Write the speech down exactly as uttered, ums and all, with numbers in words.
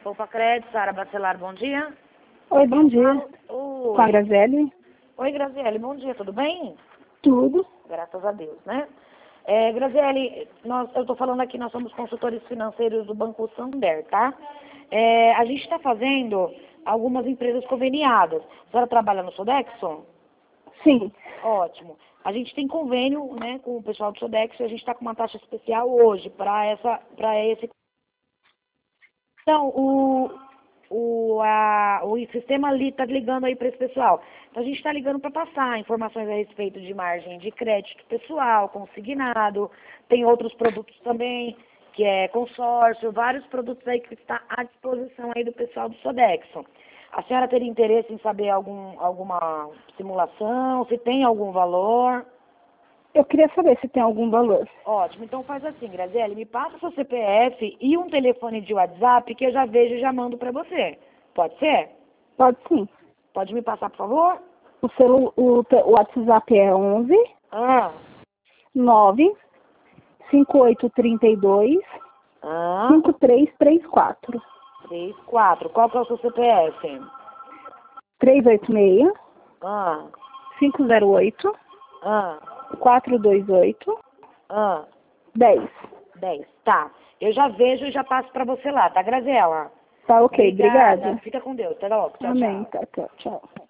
Poupa Crédito, Sara Bacelar, bom dia. Oi, bom dia. Oi. Com a Graziele? Oi, Graziele, bom dia, tudo bem? Tudo. Graças a Deus, né? É, Graziele, nós, eu estou falando aqui, nós somos consultores financeiros do Banco Santander, tá? É, a gente está fazendo algumas empresas conveniadas. A senhora trabalha no Sodexo? Sim. Ótimo. A gente tem convênio, né, com o pessoal do Sodexo e a gente está com uma taxa especial hoje para essa, para esse. Então, o, o, a, o sistema ali está ligando aí para esse pessoal. Então, a gente está ligando para passar informações a respeito de margem de crédito pessoal, consignado, tem outros produtos também, que é consórcio, vários produtos aí que está à disposição aí do pessoal do Sodexo. A senhora teria interesse em saber algum, alguma simulação, se tem algum valor? Eu queria saber se tem algum valor. Ótimo, então faz assim, Graziele, me passa seu C P F e um telefone de WhatsApp que eu já vejo e já mando para você. Pode ser? Pode sim. Pode me passar, por favor? O, celu, o, o WhatsApp é onze Ah. nove cinco oito três dois Ah. cinco três três quatro. três, quatro. Qual que é o seu C P F? três oito seis Ah. cinco zero oito Ah. quatro dois oito Ah. dez. dez. Tá. Eu já vejo e já passo para você lá, tá, Graziela? Tá ok, Obrigada. obrigada. Fica com Deus. Até logo. Tchau, Amém. tchau. Tá, tá, tchau.